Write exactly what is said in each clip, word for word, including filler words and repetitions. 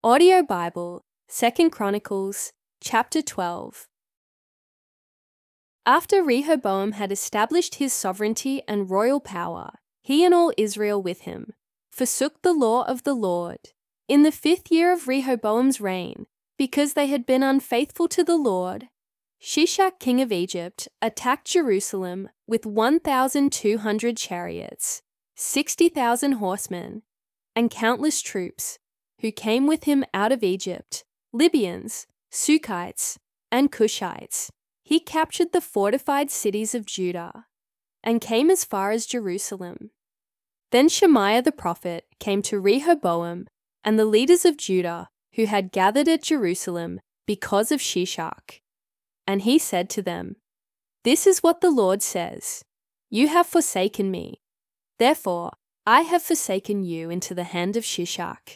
Audio Bible, Second Chronicles, chapter twelve. After Rehoboam had established his sovereignty and royal power, he and all Israel with him forsook the law of the Lord. In the fifth year of Rehoboam's reign, because they had been unfaithful to the Lord, Shishak king of Egypt attacked Jerusalem with one thousand two hundred chariots, sixty thousand horsemen, and countless troops, who came with him out of Egypt, Libyans, Sukkites, and Cushites. He captured the fortified cities of Judah and came as far as Jerusalem. Then Shemaiah the prophet came to Rehoboam and the leaders of Judah who had gathered at Jerusalem because of Shishak. And he said to them, "This is what the Lord says, you have forsaken me. Therefore, I have forsaken you into the hand of Shishak."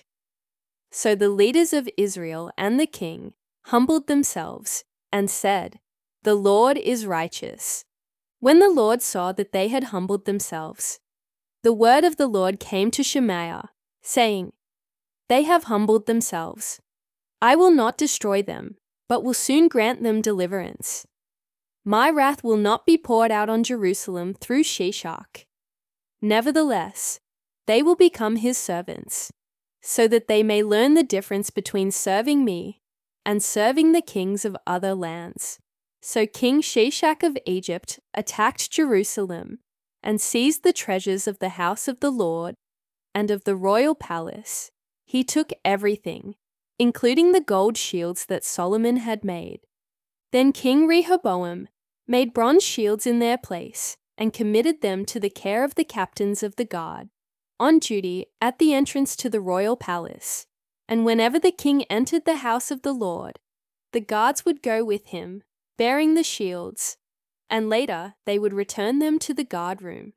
So the leaders of Israel and the king humbled themselves and said, "The Lord is righteous." When the Lord saw that they had humbled themselves, the word of the Lord came to Shemaiah, saying, "They have humbled themselves. I will not destroy them, but will soon grant them deliverance. My wrath will not be poured out on Jerusalem through Shishak. Nevertheless, they will become his servants, so that they may learn the difference between serving me and serving the kings of other lands." So King Shishak of Egypt attacked Jerusalem and seized the treasures of the house of the Lord and of the royal palace. He took everything, including the gold shields that Solomon had made. Then King Rehoboam made bronze shields in their place and committed them to the care of the captains of the guard, on duty at the entrance to the royal palace. And whenever the king entered the house of the Lord, the guards would go with him, bearing the shields, and later they would return them to the guard room.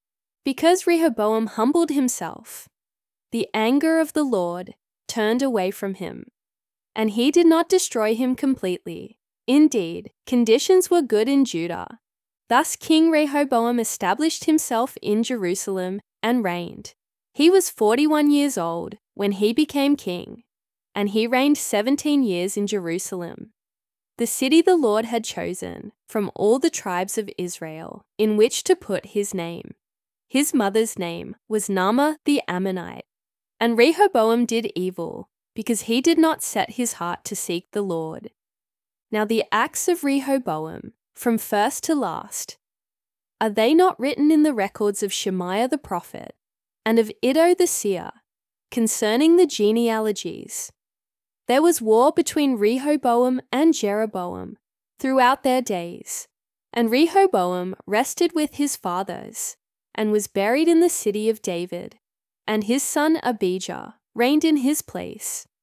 Because Rehoboam humbled himself, the anger of the Lord turned away from him, and he did not destroy him completely. Indeed, conditions were good in Judah. Thus King Rehoboam established himself in Jerusalem and reigned. He was forty-one years old when he became king, and he reigned seventeen years in Jerusalem, the city the Lord had chosen from all the tribes of Israel, in which to put his name. His mother's name was Naamah the Ammonite. And Rehoboam did evil, because he did not set his heart to seek the Lord. Now the acts of Rehoboam, from first to last, are they not written in the records of Shemaiah the prophet and of Iddo the seer, concerning the genealogies? There was war between Rehoboam and Jeroboam throughout their days, and Rehoboam rested with his fathers and was buried in the city of David, and his son Abijah reigned in his place.